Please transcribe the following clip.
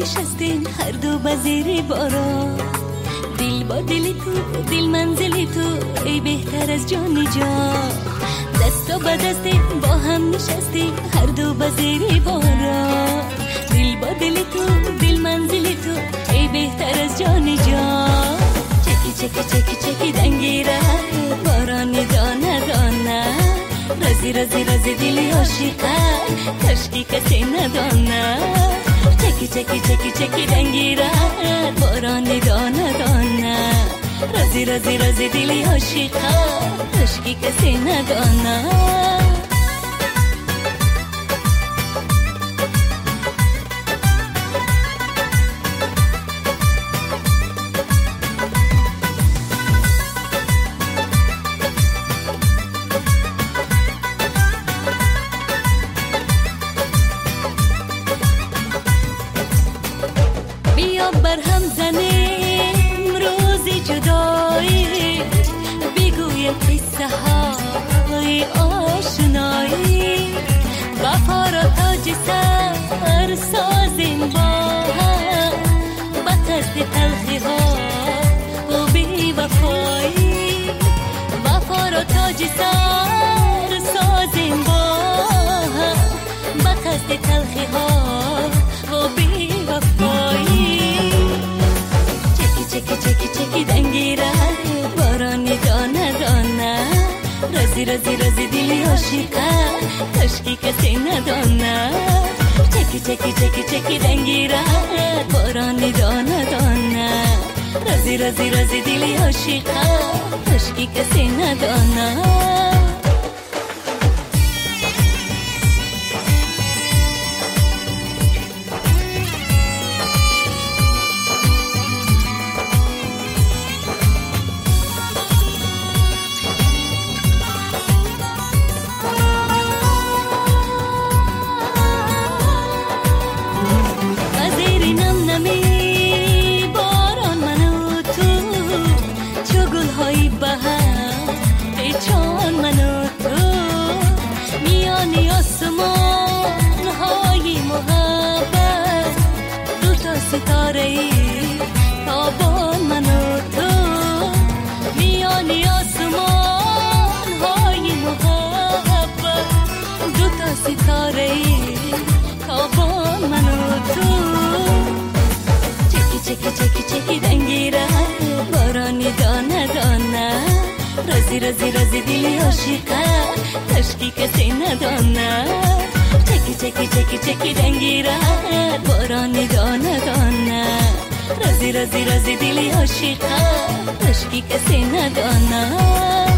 نشستیم هر دو بزیر باران، دل با دل تو، دل منزل تو، ای بهتر از جان جان. دستا با دست با هم نشستیم هر دو بزیر باران، دل با دل تو، دل منزل تو، ای بهتر از جان جان. چکی چکی چکی چکی دنگیره بارانی دانه دانه، رازی رازی رازی دلی عاشقه کاشکی کسی ندانه. چکی چکی چکی چکی دنگیره بارانی دانه دانه، رازی رازی رازی دلی عاشقه کاشکی کسی ندانه. برهم زنیم روزی جدایی، بگویم قصه های آشنایی، وفا را تاج سر سازیم با هم، با قصد تلخی ها و بی وفایی. وفا را تاج سر سازیم با هم، با قصد تلخی ها و بی وفایی. چکی چکی چکی دنگیره بارانی دانه دانه، رازی رازی رازی دلی عاشقه کاشکی کسی ندانه. چکی چکی چکی چکی دنگیره بارانی دانه دانه، رازی رازی رازی دلی عاشقه کاشکی کسی ندانه. ستاره تابان من و تو، میانی آسمان های محبت، دو تا ستاره تابان من و تو. چکی چکی چکی چکی دنگیره بارانی دانه دانه، رازی رازی رازی دلی عاشقه کاشکی کسی ندانه. چکی چکی چکی چکی دنگیره بارانی دانه دانه، رازی رازی رازی دلی عاشقه کاشکی کسی ندانه.